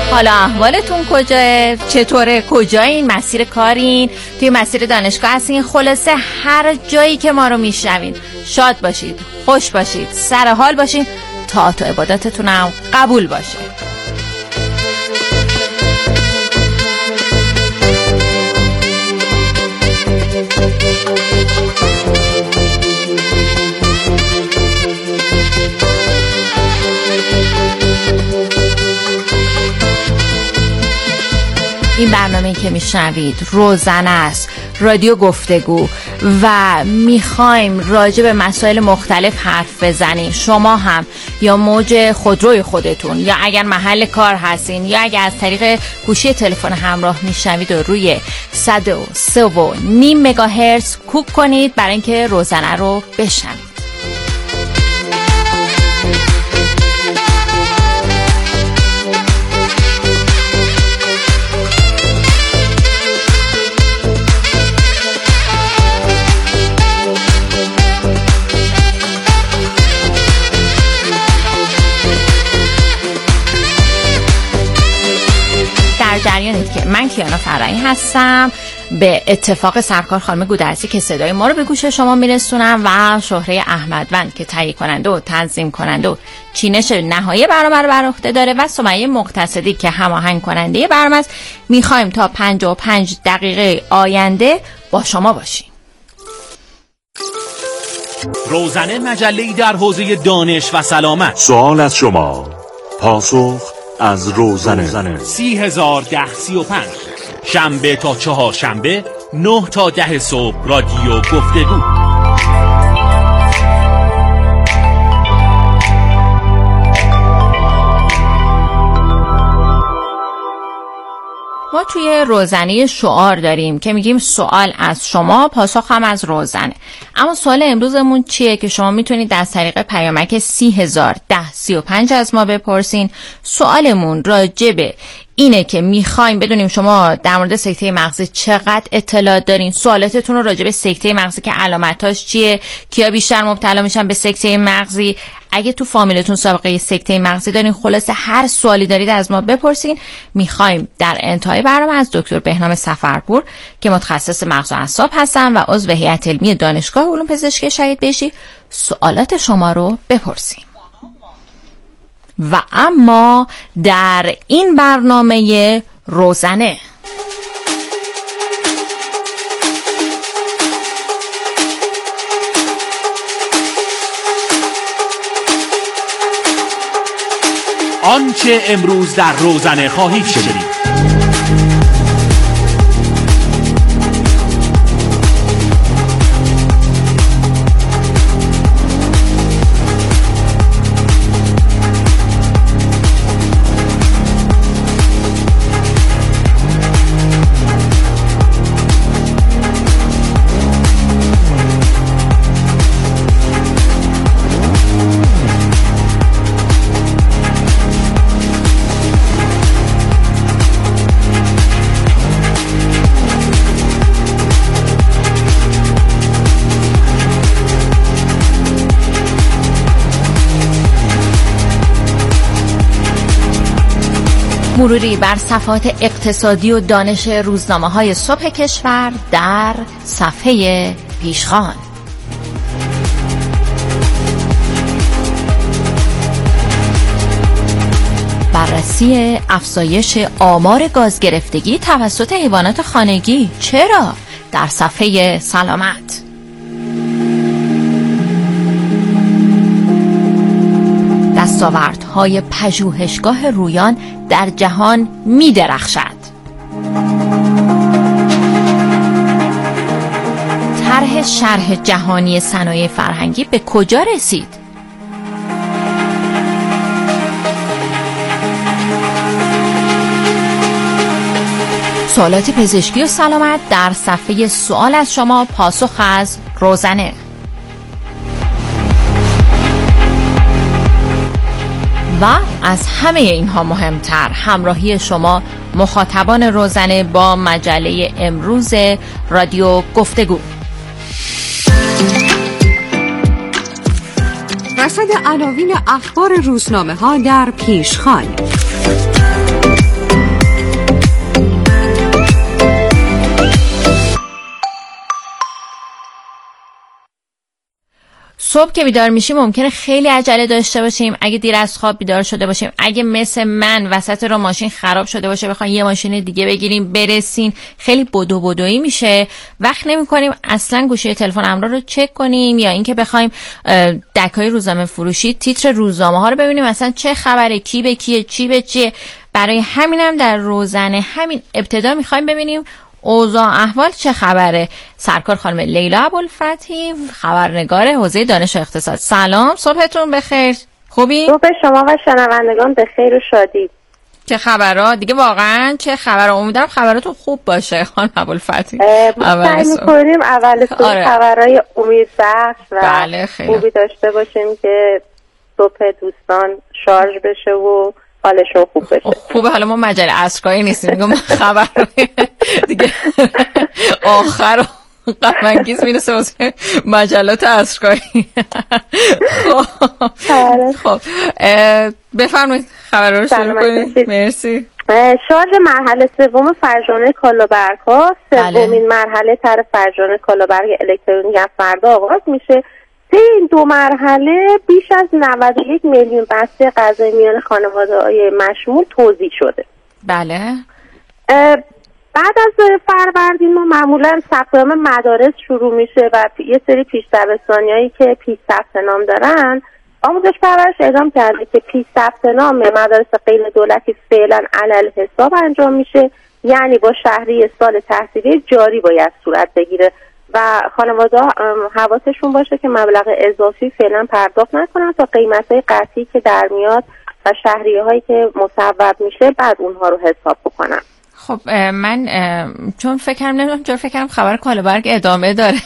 حالا احوالتون کجاه؟ چطوره؟ کجایین؟ مسیر کارین؟ توی مسیر دانشگاه هستین؟ خلاصه هر جایی که ما رو میشنوین شاد باشید، خوش باشید، سر حال باشین تا عباداتتون هم قبول باشه. این برنامه‌ای که میشنوید روزنه است، رادیو گفتگو، و میخوایم راجع به مسائل مختلف حرف بزنیم. شما هم یا موج خودروی خودتون، یا اگر محل کار هستین، یا اگر از طریق گوشی تلفن همراه میشنوید و روی 103.5 مگاهرتز کوک کنید برای اینکه روزنه رو بشنوید. جریانید که من کیانا فرایی هستم، به اتفاق سرکار خانم گودرزی که صدای ما رو به گوش شما میرسونم، و شهره احمدوند که تهیه کننده و تنظیم کننده و چینش نهایی برنامه رو بر عهده داره، و سمیه مقتصدی که هماهنگ کننده برنامه است. میخوایم تا 55 دقیقه آینده با شما باشیم. روزنه مجله‌ای در حوزه دانش و سلامت. سوال از شما، پاسخ از روزنه. 301035 شنبه تا چهارشنبه 9 تا 10 صبح رادیو گفتگو. ما توی روزنه شعار داریم که میگیم سوال از شما، پاسخ هم از روزنه. اما سوال امروزمون چیه که شما میتونید از طریق پیامک 301035 از ما بپرسین. سوالمون راجبه اینه که میخوایم بدونیم شما در مورد سکته مغزی چقدر اطلاعات دارین. سوالاتتون رو راجع به سکته مغزی که علامتاش چیه، کیا بیشتر مبتلا میشن به سکته مغزی، اگه تو فامیلتون سابقه سکته مغزی دارین، خلاصه هر سوالی دارید از ما بپرسین. میخوایم در انتهای برنامه از دکتر بهنام سفرپور که متخصص مغز و اعصاب هستن و عضو هیئت علمی دانشگاه علوم پزشکی شهید بهشتی سوالات شما رو بپرسیم. و اما در این برنامه روزنه آنچه امروز در روزنه خواهید شنید. مروری بر صفحات اقتصادی و دانش روزنامه‌های صبح کشور در صفحه پیشخوان. بررسی افزایش آمار گاز گرفتگی توسط حیوانات خانگی، چرا؟ در صفحه سلامت. دستاوردهای پژوهشگاه رویان در جهان می درخشد. طرح شرح جهانی صنایع فرهنگی به کجا رسید؟ سوالات پزشکی و سلامت در صفحه سوال از شما، پاسخ از روزنه. و از همه اینها مهمتر همراهی شما مخاطبان روزنه با مجله امروز رادیو گفتگو. رصد عناوین اخبار روزنامه ها در پیشخوان. صبح که بیدار میشیم ممکنه خیلی عجله داشته باشیم، اگه دیر از خواب بیدار شده باشیم، اگه مثل من وسط رو ماشین خراب شده باشه بخوایم یه ماشین دیگه بگیریم برسین، خیلی بدویی میشه، وقت نمی‌کنیم اصلا گوشی تلفن همراه رو چک کنیم یا اینکه بخوایم دکای روزنامه فروشی تیتر روزنامه ها رو ببینیم اصلا چه خبره، کی به کیه، چی به چیه. برای همینم در روزنه همین ابتدا می‌خوایم ببینیم اوضاع احوال چه خبره. سرکار خانم لیلا ابوالفتحی، خبرنگار حوزه دانش و اقتصاد. سلام، صبحتون بخیر. خوبی؟ صبح شما و شنوندگان به خیر و شادی. چه خبرها دیگه؟ واقعا چه خبرها؟ امیدوارم خبراتون خوب باشه خانم ابوالفتحی. سعی می‌کنیم اول خبرهای امیدبخش و بله خوبی داشته باشیم که صبح دوستان شارژ بشه و حالشون خوب بشه. خوبه، حالا ما مجله عصرگاهی نیستیم، میگم خبر دیگه آخر غم‌انگیز میرسه واسه مجلات عصرگاهی. خب بفرمایید خبر رو شروع کنید. مرسی. شارژ مرحله سوم فرزانه کالابرگ‌ها، سومین مرحله طرح فرزانه کالابرگ الکترونیک از فردا آغاز میشه. این دو مرحله بیش از 91 میلیون بسته غذای میان خانواده‌های مشمول توزیع شده. بله. بعد از فروردین ما معمولا ثبت نام مدارس شروع میشه و یه سری پیش دبستانیایی که پیش ثبت نام دارن، آموزش پرورش اعلام کرده که پیش ثبت نام مدارس غیر دولتی فعلا علل حساب انجام میشه، یعنی با شهریه سال تحصیلی جاری باید صورت بگیره و خانواده حواسشون باشه که مبلغ اضافی فعلا پرداخت نکنن تا قیمت‌های قطعی که در میاد و شهریه‌هایی که مصوب میشه بعد اونها رو حساب بکنن. خب من چون فکرم خبر کالابرگ ادامه داره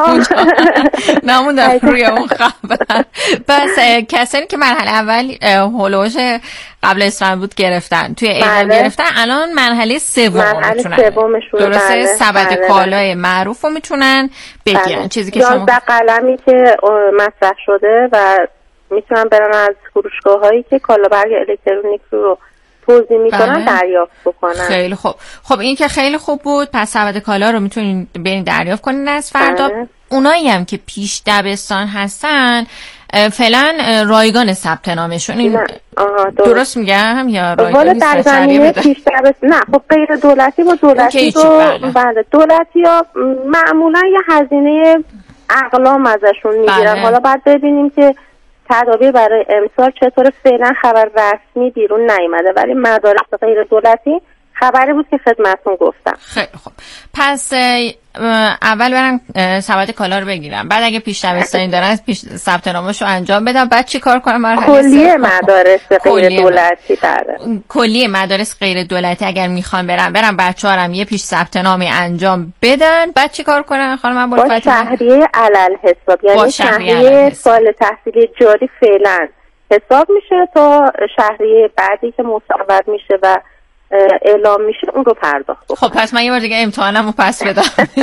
نموندم روی اون خبر. پس کسانی که مرحله اول هولوش قبل اسفند بود گرفتن، توی اعلام گرفتن، الان مرحله سوم میتونن، درسته؟ سبد کالای معروف رو میتونن بگیرن. چیزی که شما 11 قلمی که مطرح شده و میتونن برن از فروشگاه هایی که کالابرگ الکترونیک رو توزیع میکنن دریافت بکنن. خیلی خوب. خب این که خیلی خوب بود. پس سبد کالا رو میتونین برین دریافت کنین از فردا. اونایی هم که پیش دبستان هستن فعلا رایگان ثبت نامشون، درست میگم یا رایگان نیست؟ در زمینه پیش دبستان نه، خب غیر دولتی و دولتی بله دولتی ها معمولا یه هزینه اقلام ازشون میگیرن. حالا بعد ببینیم که تدابیر برای امسال چطور. فعلا خبر رسمی بیرون نیامده، ولی مدارس غیر دولتی خبری بود که خدمتتون گفتم. خیلی خوب. پس اول برن سبد کالا رو بگیرن، بعد اگه پیش دبستانی دارن پیش ثبت نامشو انجام بدن، بعد چی کار کنن؟ مرحله کلیه مدارس غیر دولتی داره. کلیه مدارس غیر دولتی اگر میخوان برن بچه‌ها هم یه پیش ثبت نامی انجام بدن، بعد چی کار کنن خانم ابوالفتحی؟ با شهریه علل حساب، یعنی شهریه سال تحصیلی جاری فعلا حساب میشه تا شهریه بعدی که مصوب میشه و اعلام میشه اون رو پرداخت بکنم. خب پس من یه بار دیگه امتحانمو پس بدم.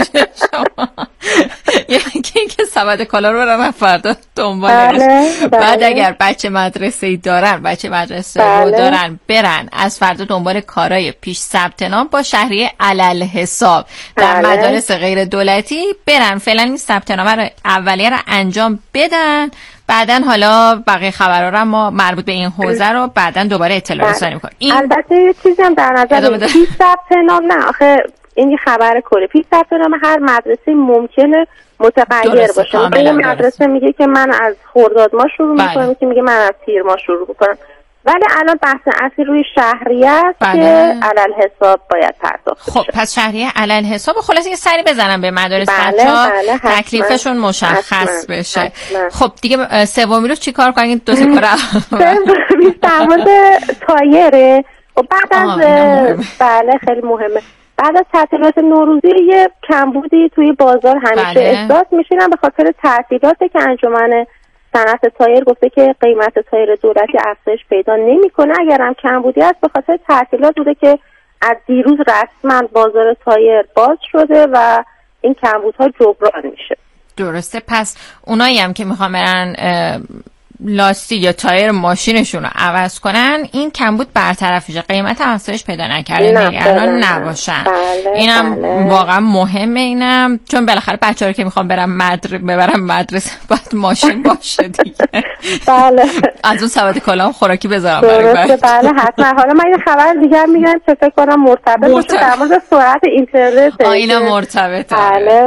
یکی که سبد کالا رو برم فردا دنبالش. بعد اگر بچه مدرسه‌ای دارن، رو دارن، برن از فردا دنبال کارای پیش ثبت نام با شهریه علل حساب در مدارس غیر دولتی برن، فعلا این ثبت نام رو اولیه رو انجام بدن، بعدن حالا بقیه خبرها رو ما مربوط به این حوزه رو بعدن دوباره اطلاع رسانی می‌کنیم. البته یه چیزی هم در نظر پیش ثبت نام نه، آخه این خبر کلی. پیش ثبت نام هر مدرسه ممکنه متغیر باشه. یه مدرسه میگه که من از خرداد ماه شروع می‌کنم، که میگه من از تیر ماه شروع می‌کنم، ولی الان بحث اصلی روی شهریه است که علل حساب باید پرداخت بشه. خب پس شهریه علل حساب. خلاص یه سری بزنم به مدارس بچه‌ها تکلیفشون مشخص بشه. خب دیگه سومی رو چیکار کنیم؟ دو تا کار در مورد تایره و بعد از بله خیلی مهمه. بعد از تعطیلات نوروزی یه کمبودی توی بازار همیشه احساس میشینن به خاطر تعطیلاتی که انجمن صنعت تایر گفته که قیمت تایر دولتی افزایش پیدا نمیکنه. اگر هم کمبودی است به خاطر تعطیلات بوده که از دیروز رسما بازار تایر باز شده و این کمبودها جبران میشه. درسته. پس اونایی هم که میخوان برن لاستیک یا تایر ماشینشون رو عوض کنن، این کمبود برطرف میشه، قیمت هم افزایش پیدا نکرده، نگران نباشن. اینم واقعا مهمه، اینم چون بالاخره بچه‌ها رو که میخوام ببرم مدرسه باید ماشین باشه دیگه. بله. از اون سواد کلام خوراکی بذارم برای بچه. بله حتما. حالا من یه خبر دیگه میگم که فکر کنم مرتبط باشه در مورد سرعت اینترنت. اینا مرتبطه. بله.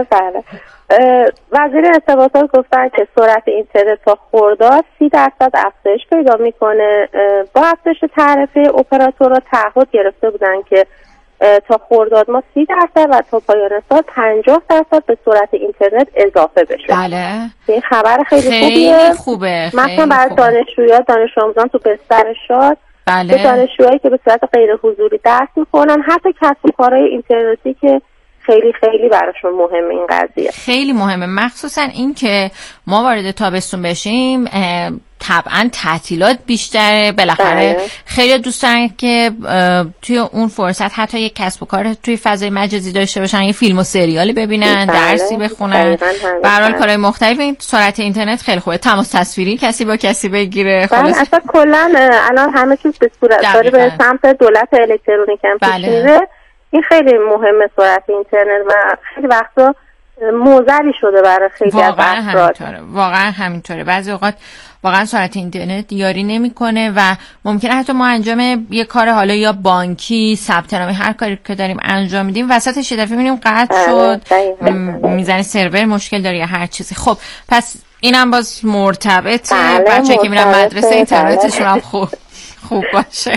وزیر ارتباطات گفتن که سرعت اینترنت تا خرداد 30% افزایش پیدا میکنه. با افزایش تعرفه اپراتورها تعهد گرفته بودن که تا خرداد ما 30% و تا پایان سال 50% به سرعت اینترنت اضافه بشه. بله. این خبر خیلی خوبه. مثلا برای دانش آموزان تو بستر شاد، بله. دانشجوهایی که به صورت غیر حضوری درس میکنن، حتی کسب و کارهای اینترنتی که خیلی خیلی براشون مهمه این قضیه. خیلی مهمه، مخصوصا این که ما وارد تابستون بشیم طبعا تعطیلات بیشتره، بالاخره خیلی دوست دارن که توی اون فرصت حتی یک کسب و کار توی فضای مجازی داشته باشن، یه فیلم و سریالی ببینن، درسی بخونن، به هر حال کارهای مختلف. این سرعت اینترنت خیلی خوبه، تماس تصویری کسی با کسی بگیره، خلاص اصلا کلا الان همه چیز به صورت داره به سمت دولت الکترونیک هم پیش میره. این خیلی مهمه سرعت اینترنت و خیلی وقتا موزلی شده برای خیلی از افراد. واقعا همینطوره. بعضی اوقات واقعا سرعت اینترنت یاری نمیکنه و ممکنه حتی ما انجام یه کار حالا یا بانکی، ثبت نامی، هر کاری که داریم انجام میدیم وسطش یه دفعه میبینیم قطع شد، میزنه سرور مشکل داره یا هر چیزی. خب پس اینم باز مرتبطه. بچه‌ای که میرن مدرسه اینترنتشون هم خوب باشه.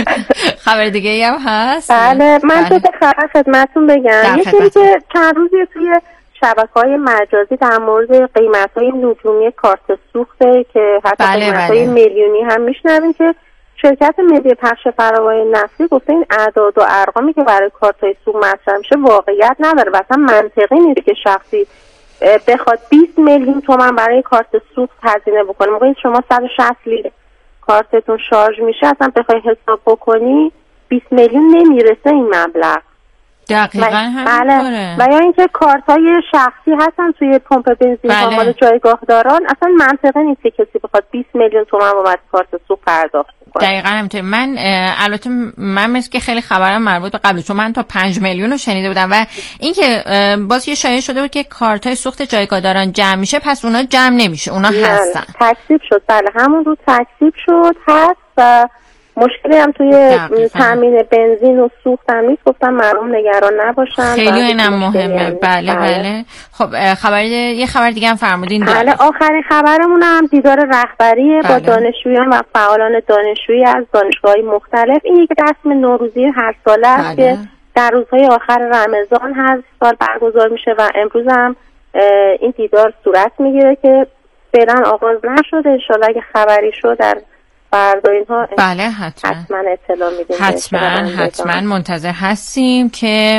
خبر دیگه ای هم هست؟ بله من تو خبر خدمتون بگم. یه چیزی که چند روزی توی شبکه‌های مجازی در مورد قیمت‌های نجومی کارت سوخته که حتی قیمت‌های میلیونی هم میشنویم که شرکت ملی پخش فراوانی نفتی گفته این اعداد و ارقامی که برای کارت‌های سوخت مطرح میشه واقعیت نداره و اصلا منطقی نیست که شخصی بخواد 20 میلیون تومان برای کارت سوخت هزینه بکنه. موقعی شما 160 لیتر کارتتون شارژ میشه اصلا بخوای حساب بکنی 20 میلیون نمیرسه این مبلغ. دقیقاً همینطوره. و یا اینکه کارت‌های شخصی هستن توی پمپ بنزین ها مال جایگاه داران، اصلا منطقی نیست که کسی بخواد 20 میلیون تومان بابت کارت سوخت پرداخت کنه. دقیقاً همینطوره. من البته من مثل که خیلی خبرم مربوط به قبل، چون من تا 5 میلیون رو شنیده بودم و اینکه باز یه شایعه شده بود که کارت‌های سوخت جایگاه داران جمع میشه، پس اونا جمع نمیشه، اونا هستن. تکذیب شد. بله همون رو تکذیب شد هست و مشکلی هم توی تامین بنزین و سوخت هم نیست. گفتم مردم نگران نباشن. خیلی اینم مهمه. بله. خب یه خبر دیگه هم فرمودین. بله آخرین خبرمون هم دیدار رهبری با دانشجویان و فعالان دانشجویی از دانشگاه‌های مختلف. این یک رسم نوروزی هر ساله است که در روزهای آخر رمضان هر سال برگزار میشه و امروز هم این دیدار صورت میگیره که فعلا آغاز نشده. ان شاءالله اگه خبری شد در فردا اینها بله حتما اطلاع میدیم. حتما منتظر هستیم که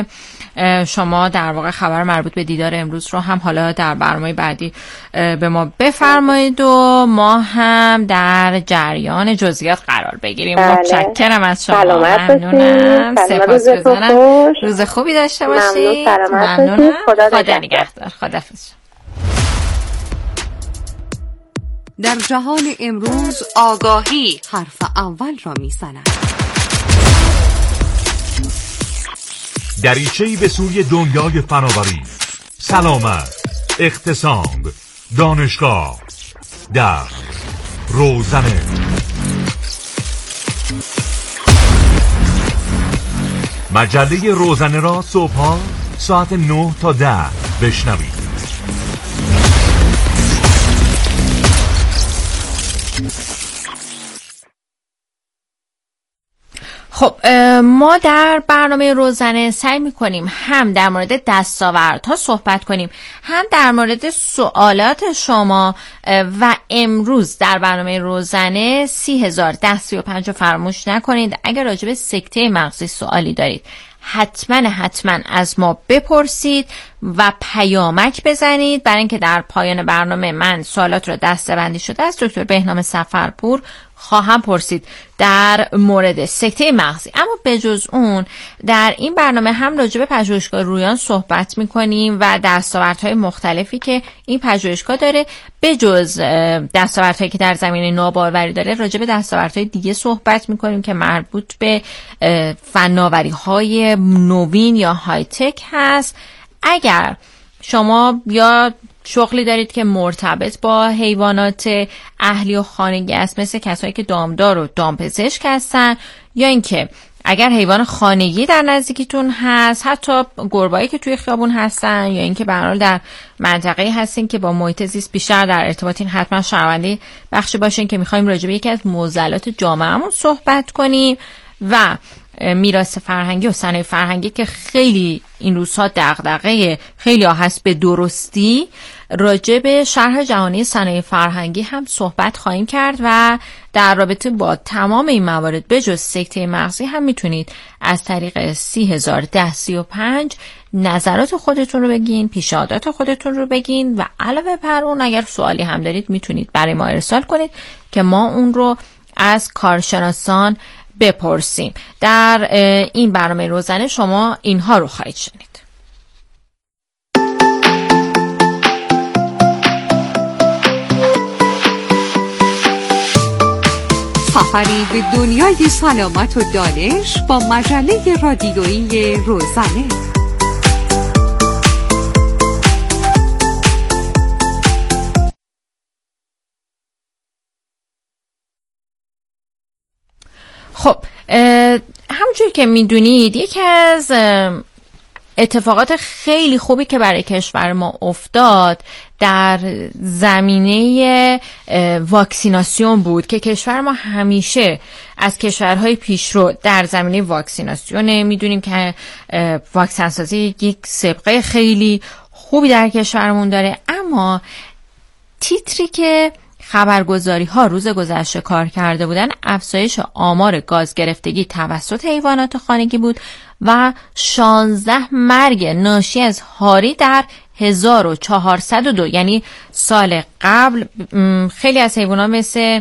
شما در واقع خبر مربوط به دیدار امروز رو هم حالا در برنامه بعدی به ما بفرمایید و ما هم در جریان جزئیات قرار بگیریم. متشکرم از شما. ممنونم. سپاسگزارم. روز خوبی داشته باشید. ممنونم. خدا نگهدار. خداحافظ. در جهان امروز آگاهی حرف اول را می‌زند. دریچه‌ای به سوی دنیای فناوری، سلامت، اقتصاد، دانشگاه در روزنه. مجله روزنه را صبح‌ها ساعت 9 تا 10 بشنوید. خب ما در برنامه روزنه سعی می‌کنیم هم در مورد دستاوردها صحبت کنیم، هم در مورد سوالات شما و امروز در برنامه روزنه 30,1035 رو فراموش نکنید. اگر راجع به سکته مغزی سوالی دارید حتما از ما بپرسید و پیامک بزنید، برای اینکه در پایان برنامه من سوالات رو دسته‌بندی شده از دکتر بهنام سفرپور خواهم پرسید در مورد سکته مغزی. اما بجز اون در این برنامه هم راجع به پژوهشگاه رویان صحبت میکنیم و دستاوردهای مختلفی که این پژوهشگاه داره. بجز دستاوردهایی که در زمینه ناباروری داره راجع به دستاوردهای دیگه صحبت میکنیم که مربوط به فناوری‌های نوین یا های تک هست. اگر شما یا شغلی دارید که مرتبط با حیوانات اهلی و خانگی است، مثل کسایی که دامدار و دامپزشک هستن، یا اینکه اگر حیوان خانگی در نزدیکیتون هست، حتی گربه‌ای که توی خیابون هستن، یا اینکه به هر حال در منطقه‌ای هستین که با محیط زیست بیشتر در ارتباطین، حتما شنونده بخشی باشین که می‌خوایم راجع به یکی از معضلات جامعهمون صحبت کنیم و میراث فرهنگی و صنایع فرهنگی که خیلی این روزها دغدغه خیلی ها هست. به درستی راجع به شرح جهانی صنایع فرهنگی هم صحبت خواهیم کرد و در رابطه با تمام این موارد بجز سکته مغزی هم میتونید از طریق 301035 نظرات خودتون رو بگین، پیشنهادات خودتون رو بگین و علاوه بر اون اگر سوالی هم دارید میتونید برای ما ارسال کنید که ما اون رو از کارشناسان بپرسیم. در این برنامه روزانه شما اینها رو خواهید شنید. سفری به دنیای سلامت و دانش با مجله رادیویی روزانه. خب همونجوری که میدونید یکی از اتفاقات خیلی خوبی که برای کشور ما افتاد در زمینه واکسیناسیون بود که کشور ما همیشه از کشورهای پیشرو در زمینه واکسیناسیونه. میدونیم که واکسن سازی یک سابقه خیلی خوبی در کشورمون داره، اما تیتری که خبرگزاری ها روز گذشته کار کرده بودن افزایش آمار گاز گرفتگی توسط حیوانات خانگی بود و 16 مرگ ناشی از هاری در 1402. یعنی سال قبل خیلی از حیوانات مثل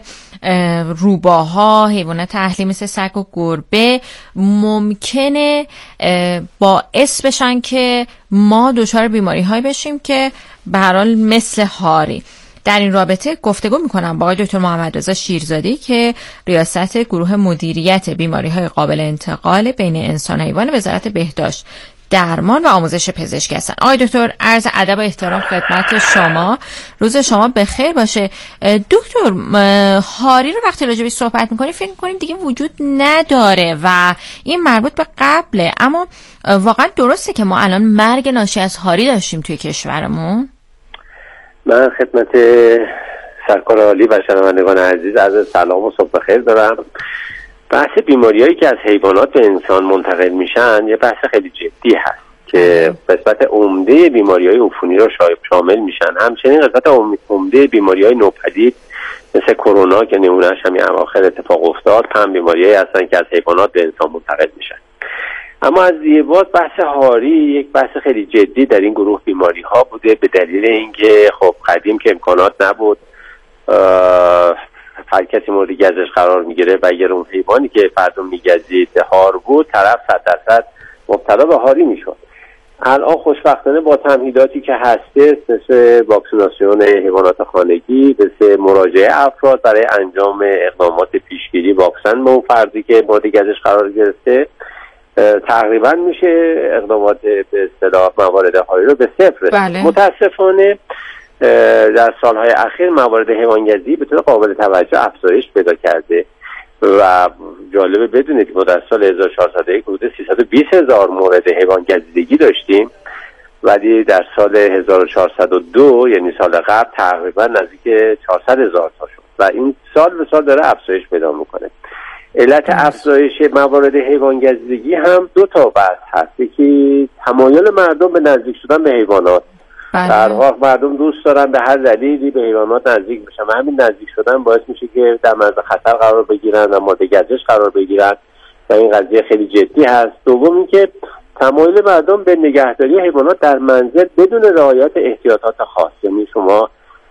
روباها، حیوانات اهلی مثل سگ و گربه ممکنه باعث بشن که ما دچار بیماری های بشیم که به هر حال مثل هاری. در این رابطه گفتگو میکنم با آقای دکتر محمدرضا شیرزادی که ریاست گروه مدیریت بیماری‌های قابل انتقال بین انسان و حیوان وزارت بهداشت، درمان و آموزش پزشکی هستن. آقای دکتر عرض ادب و احترام خدمت شما، روز شما بخیر باشه. دکتر، هاری رو وقتی راجع بهش صحبت میکنیم فکر میکنیم دیگه وجود نداره و این مربوط به قبله، اما واقعا درسته که ما الان مرگ ناشی از هاری داشتیم توی کشورمون؟ من خدمت سرکار عالی و شنوندگان عزیز عرض سلام و صبح بخیر دارم. بحث بیماریایی که از حیوانات به انسان منتقل میشن یه بحث خیلی جدی هست که قسمت عمده بیماریهای عفونی رو شامل میشن. همچنین قسمت عمده بیماریهای نوپدید مثل کرونا که نمونه‌اش همین اواخر اتفاق افتاد هم بیماریایی هستن که از حیوانات به انسان منتقل میشن. اما از یه باز بحث هاری یک بحث خیلی جدی در این گروه بیماری ها بوده، به دلیل اینکه خب قدیم که امکانات نبود هر کسی مورد گزش قرار میگیره و اگر اون حیوانی که فرد میگزید هار بود طرف 100% مبتلا به هاری میشد. الان خوشبختانه با تمهیداتی که هسته مثل واکسیناسیون حیوانات خانگی، مثل مراجعه افراد برای انجام اقدامات پیشگیری واکسن به اون فردی که مورد گزش قرار گرفته، تقریبا میشه اقدامات به اصطلاح موارد هاری رو به صفر رسید. متاسفانه در سالهای اخیر موارد حیوانگزی به طور قابل توجه افزایش پیدا کرده و جالبه بدونید که ما در سال 1401 حدود 320,000 مورد حیوانگزیدگی داشتیم، ولی در سال 1402 یعنی سال قبل تقریبا نزدیک 400,000 تا شد و این سال به سال داره افزایش پیدا میکنه. علت افزایش موارد حیوانگزیدگی هم دو تا بحث هست. یکی تمایل مردم به نزدیک شدن به حیوانات. در واقع مردم دوست دارن به هر دلیلی به حیوانات نزدیک بشن و همین نزدیک شدن باعث میشه که در معرض خطر قرار بگیرن و مورد گزش قرار بگیرن و این قضیه خیلی جدی هست. دوم اینکه تمایل مردم به نگهداری حیوانات در منزل بدون رعایت احتیاطات خاص. یعنی شما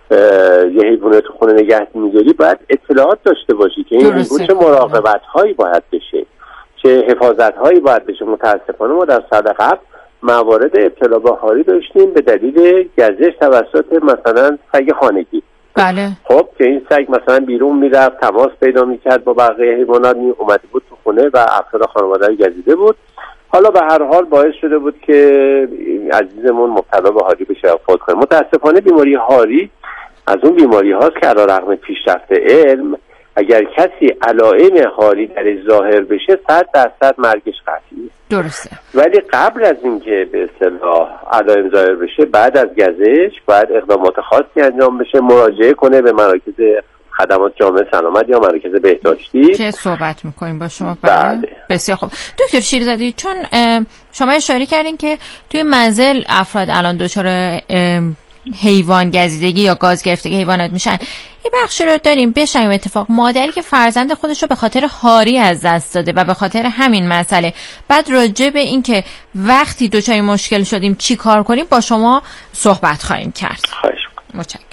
یه حیوان تو خونه نگه می‌داری باید اطلاعات داشته باشی که این حیوان چه مراقبت‌هایی باید بشه، چه حفاظت‌هایی باید بشه. متاسفانه ما در سال قبل موارد ابتلا به هاری داشتیم به دلیل گزش توسط مثلا سگ خانگی. بله. خب که این سگ مثلا بیرون میرفت، تماس پیدا میکرد با بقیه حیوانات، اومده بود تو خونه و افراد خانواده گزیده بود. حالا به هر حال باعث شده بود که عزیزمون مبتلا به هاری بشه و فوت کنه. متاسفانه بیماری هاری از اون بیماری هاست که علیرغم پیشرفت علم اگر کسی علائم هاری در ظاهر بشه 100% مرگش قطعیه. درسته. ولی قبل از اینکه به اصطلاح علائم ظاهر بشه، بعد از گزش باید اقدامات خاصی انجام بشه، مراجعه کنه به مراکز خدمات جامعه سلامت یا مراکز بهداشتی که صحبت میکنیم با شما. بله. بسیار خوب. دکتر شیرزادی، چون شما اشاره کردین که توی منزل افراد الان دچار حیوان گزیدگی یا گاز گرفتگی حیوانات میشن، یه بخشی رو داریم بشنویم. اتفاق مادری که فرزند خودش رو به خاطر هاری از دست داده و به خاطر همین مسئله، بعد راجع به این که وقتی دچار مشکل شدیم چی کار کنیم با شما صحبت خواهیم کرد. خواهش می‌کنم. متشکرم.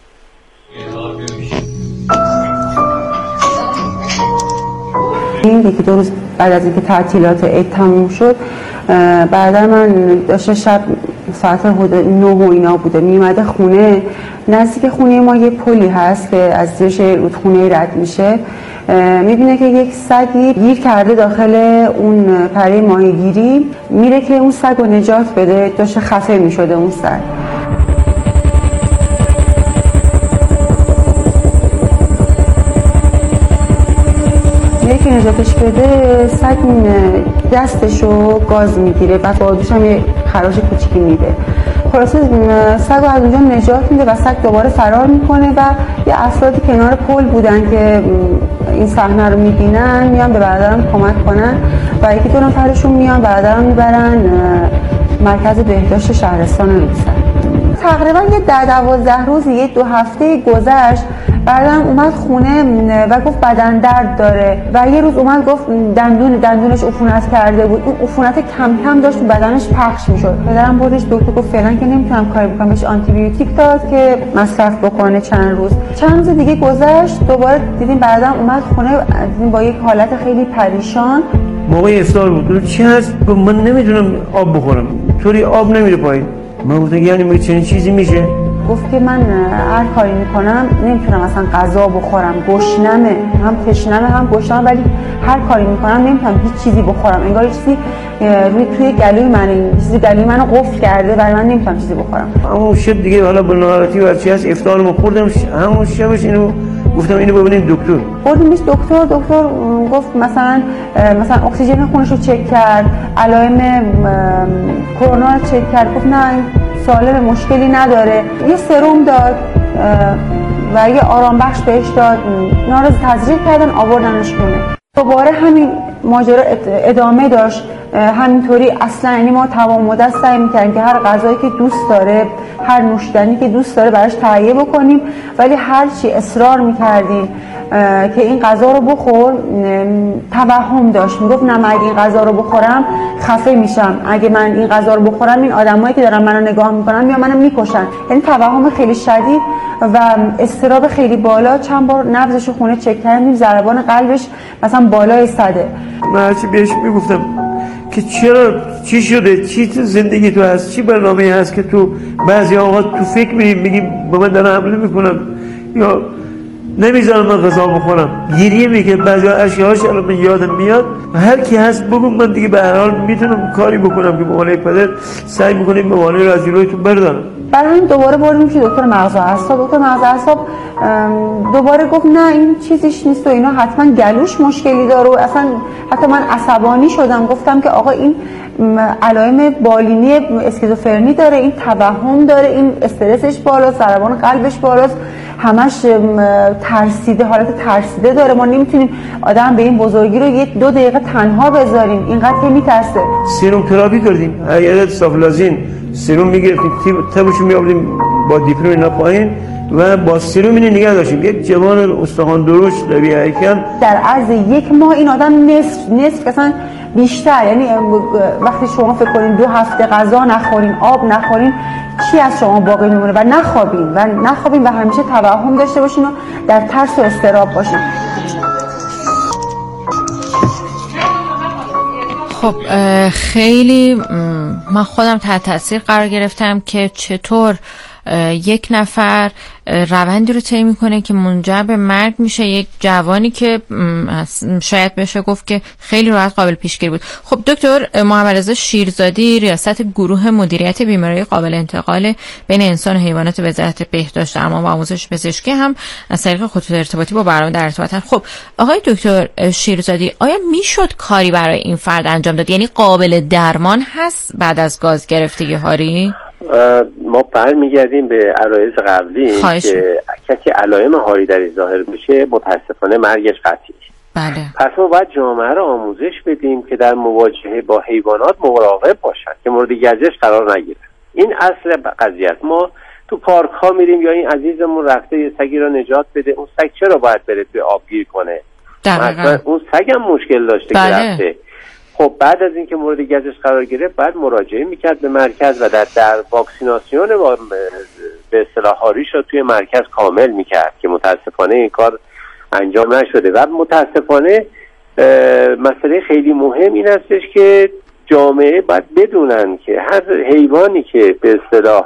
این یکی دو روز بعد از اینکه تعطیلات عید تموم شد، بعدا من داشته شب ساعت 9 و اینا بوده میومده خونه. نزدیک خونه ما یه پلی هست که از زیرش رودخونه رد میشه. میبینه که یک سگی گیر کرده داخل اون پره ماهیگیری، میره که اون سگ رو نجات بده، داشته خفه میشده اون سگ. که نجاتش بده، سگ دستشو گاز میگیره و با دوش هم یه خراش کوچیکی میده. خلاصه سگ رو از اونجا نجات میده و سگ دوباره فرار میکنه و یه افرادی کنار پل بودن که این صحنه رو میبینن، میان به برادرم کمک کنن و یکی دو نفرشون میان برادرم میبرن مرکز بهداشت شهرستان روسر. تقریبا یه 10-12 روز، یه 2 هفته گذشت، بعدم اومد خونه و گفت بدن درد داره و یه روز اومد گفت دندونش عفونت کرده بود. اون عفونت کم کم داشت تو بدنش پخش میشد. پدرم بردش دکتر، گفت فعلا که نمیتونم کاری بکنم، بهش آنتی بیوتیک داد که مصرف بکنه. چند روز دیگه گذشت، دوباره دیدیم بعدم اومد خونه با یک حالت خیلی پریشان. موقع افطار بود. چی هست؟ گفت من نمیتونم آب بخورم، طوری آب نمیره پایین. من گفتم یعنی چنین چیزی میشه؟ گفت که من هر کاری میکنم نمیتونم اصلا غذا بخورم، گشنمه، هم تشنمه هم گشنمه، ولی هر کاری میکنم نمیتونم هیچ چیزی بخورم. انگار چیزی توی گلوی من، چیزی گلوی منو قفل کرده و من نمیتونم چیزی بخورم. همون شب دیگه حالا با ناراحتی و چی هست افطارمو خوردم، همون شبش اینو گفتم اینو ببینید دکتر. بردیمش دکتر گفت مثلا اکسیژن خونش رو چک کرد، علائم کرونا رو چک کرد. گفت نه این سالم، مشکلی نداره. یه سرم داد و یه آرام بخش بهش داد. اینا رو تزریق کردن آوردنش خونه. دوباره همین ماجرا ادامه داشت همینطوری. اصلا یعنی ما تمام مدت سعی می‌کردیم که هر غذایی که دوست داره، هر نوشیدنی که دوست داره براش تهیه بکنیم، ولی هر چی اصرار می‌کردیم که این غذا رو بخور، توهم داشت. میگفت نه من اگه این غذا رو بخورم خفه میشم، اگه من این غذا رو بخورم این آدمایی که دارن منو نگاه میکنن یا منو میکشن. یعنی توهم خیلی شدید و اضطراب خیلی بالا. چند بار نبضش خونه چک کردیم، ضربان قلبش مثلا بالای 100. من هرچی بهش میگفتم که چرا، چی شده، چی تو زندگی تو هست، چی برنامه هست که تو بعضی اوقات تو فکر میگی با من دارن حمله میکنن یا نمیذارم من غذا بخورم، گریه میگه، بعضی اشیاءاش الان من یادم میاد. هر کی هست بگو، من دیگه به هر حال میتونم کاری بکنم که به عنوان پدر سعی میکنیم به عنوان رو از جلویتون بردارم. برای همین دوباره بردیم که دکتر مغز و اعصاب. دکتر مغز و اعصاب دوباره گفت نه این چیزیش نیست و اینا، حتما گلوش مشکلی داره. و اصلا حتی من عصبانی شدم، گفتم که آقا این علائم بالینی اسکیزوفرنی داره، این توهم داره، این استرسش بالاست، ضربان قلبش بالاست، همش ترسیده، حالت ترسیده داره. ما نمیتونیم آدم به این بزرگی رو 1-2 دقیقه تنها بذاریم، اینقدر که میترسه. سرم تراپی کردیم، عدد سافلازین سرم میگرفتیم، تبشو میآوردیم با دیپرم اینا پایین و با سرم اینو نگه داشتیم. یک جوان استخوان درشت طبیعی هیکل. در عرض 1 ماه این آدم نصف اصلا بیشتر. یعنی وقتی شما فکر کنین 2 هفته غذا نخورین، آب نخورین، چی از شما باقی میمونه؟ و نخوابین و همیشه توهم داشته باشین و در ترس و اضطراب باشین. خب خیلی من خودم تحت تاثیر قرار گرفتم که چطور یک نفر روندی رو طی میکنه که منجر به مرگ میشه، یک جوانی که شاید بشه گفت که خیلی راحت قابل پیشگیری بود. خب دکتر محمدرضا شیرزادی، ریاست گروه مدیریت بیماری قابل انتقال بین انسان و حیوانات وزارت بهداشت درمان و آموزش پزشکی هم از طریق خطوط ارتباطی با برنامه در ارتباطن. خب آقای دکتر شیرزادی، آیا میشد کاری برای این فرد انجام داد؟ یعنی قابل درمان هست بعد از گاز گرفتگی هاری؟ ما برمیگردیم به عرایض قبلی که کسی علائم هاری در ظاهر بشه متاسفانه مرگش قطعی. بله. پس ما باید جامعه رو آموزش بدیم که در مواجهه با حیوانات مراقب باشن که مورد گزش قرار نگیره. این اصل قضیه است. ما تو پارک ها میریم یا این عزیزمون رفته یه سگی رو نجات بده، اون سگ چرا باید بره توی آبگیر کنه؟ مثلا اون سگ هم مشکل داشته. بله. که رفته. خب بعد از اینکه مورد گزش قرار گرفت بعد مراجعه میکرد به مرکز و در واکسیناسیون به اصطلاح هاریش رو توی مرکز کامل میکرد که متاسفانه این کار انجام نشده. و متاسفانه مسئله خیلی مهم این هستش که جامعه باید بدونن که هر حیوانی که به اصطلاح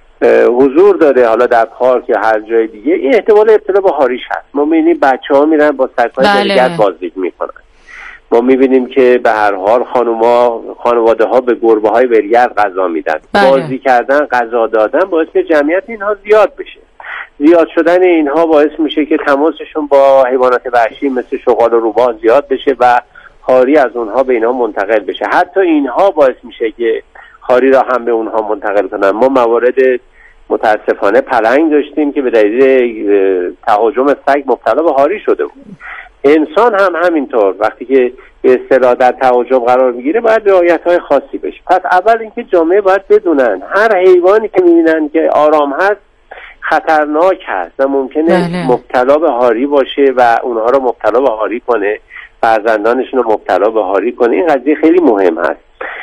حضور داره حالا در پارک یا هر جای دیگه این احتمال ابتلا به هاریش هست. ما میبینیم بچه‌ها میرن با سگ‌های دیگر بازی میکنن. ما میبینیم که به هر حال خانواده ها به گربه های ولگرد غذا میدن. بازی کردن، غذا دادن باعث که جمعیت اینها زیاد بشه. زیاد شدن اینها باعث میشه که تماسشون با حیوانات وحشی مثل شغال و روباه زیاد بشه و هاری از اونها به اینها منتقل بشه. حتی اینها باعث میشه که هاری را هم به اونها منتقل کنن. ما موارد متاسفانه پلنگ داشتیم که به دلیل تهاجم سگ مبتلا به هاری شده بود. انسان هم همینطور وقتی که به اصطلاح در تهاجم قرار میگیره باید رعایت‌های خاصی بشه. پس اول اینکه جامعه باید بدونن هر حیوانی که میبینن که آرام هست خطرناک هست و ممکنه مبتلا به هاری باشه و اونها رو مبتلا به هاری کنه، فرزندانشون رو مبتلا به هاری کنه. این قضیه خیلی مهم هست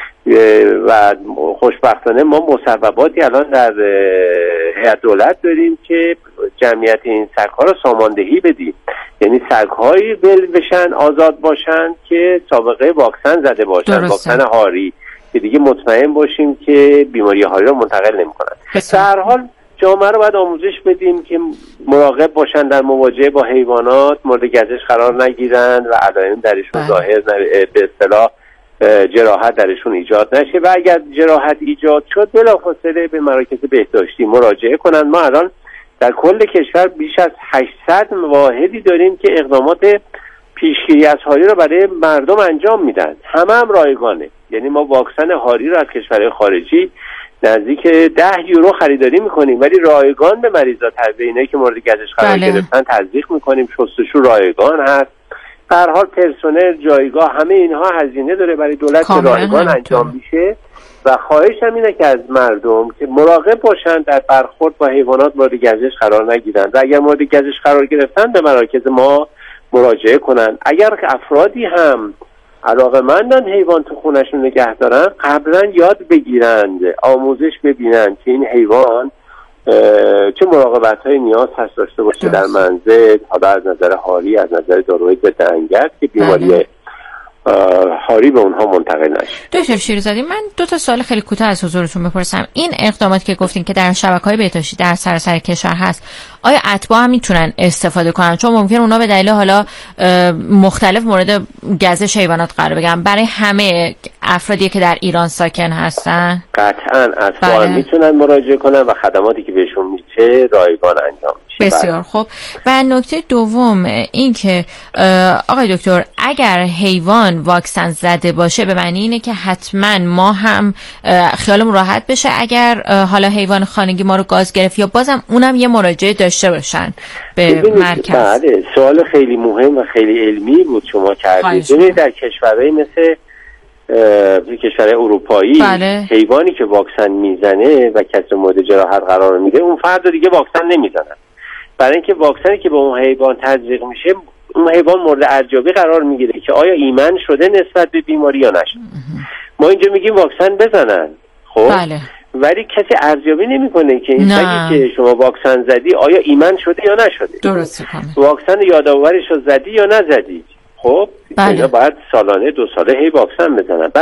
و خوشبختانه ما مسبباتی الان در هیئت دولت داریم که جمعیت این سگ‌ها رو ساماندهی بدیم. یعنی سگ‌هایی بشن آزاد باشن که سابقه واکسن زده باشن، واکسن هاری، که دیگه مطمئن باشیم که بیماری هاری رو منتقل نمی‌کنن. در هر حال جامعه رو باید آموزش بدیم که مراقب باشن در مواجهه با حیوانات، مورد گزش قرار نگیرن و علائم درشون ظاهر به اصطلاح جراحت درشون ایجاد نشه و اگر جراحت ایجاد شد بلافاصله به مراکز بهداشتی مراجعه کنن. ما الان در کل کشور بیش از 800 واحدی داریم که اقدامات پیشگیری از هاری رو برای مردم انجام میدن. هم رایگانه. یعنی ما واکسن هاری رو از کشورهای خارجی نزدیک 10 یورو خریداری میکنیم ولی رایگان به مریضا به اینایی که مورد گزش قرار گرفتن تزریق میکنیم. شستشو رایگان هست. به هر حال پرسنل، جایگاه، همه اینها هزینه داره برای دولت که رایگان انجام میشه و خواهش هم اینه که از مردم که مراقب باشن در برخورد با حیوانات مورد گزش قرار نگیرن و اگر مورد گزش قرار گرفتن به مراکز ما مراجعه کنن. اگر افرادی هم علاقه‌مندن حیوان تو خونه‌شون نگه دارن قبلا یاد بگیرند، آموزش ببینن که این حیوان چه مراقبت‌های نیاز هست داشته باشه در منزل، حالا از نظر هاری، از نظر داروهای ضد انگل که بیماری هاری به اونها منتقل نشه. دکتر شیرزادی، من 2 سوال خیلی کوتاه از حضورتون بپرسم. این اقداماتی که گفتین که در شبکه‌های بهداشتی در سراسر کشور هست، آیا اتباع هم میتونن استفاده کنن؟ چون ممکن اونا به دلیل حالا مختلف مورد گزش حیوانات قرار بگیرن. برای همه افرادی که در ایران ساکن هستن قطعاً اتباع میتونن مراجعه کنن و خدماتی که بهشون میشه رایگان انجام میشه. بسیار خوب. و نکته دوم این که آقای دکتر اگر حیوان واکسن زده باشه به معنی اینه که حتما ما هم خیالمون راحت بشه اگر حالا حیوان خانگی ما رو گاز گرفت یا بازم اونم یه مراجعه داشته باشن به مرکز. بله، سوال خیلی مهم و خیلی علمی بود شما کردید. ببینید در کشورهای مثل کشورهای اروپایی حیوانی که واکسن میزنه و کسی مورد جراحت قرار میده اون فرد دیگه واکسن نمیزنن، برای اینکه واکسنی که به اون حیوان تزریق میشه اون حیوان مورد ارزیابی قرار میگیره که آیا ایمن شده نسبت به بیماری یا نشده. ما اینجا میگیم واکسن بزنن، خب بله. ولی کسی ارزیابی نمیکنه که این سگی که شما واکسن زدی آیا ایمن شده یا نشده. درسته کامل. واکسن یادآورش رو زدی یا نزدی. خب بله. باید سالانه 2 ساله هی واکسن بزنن.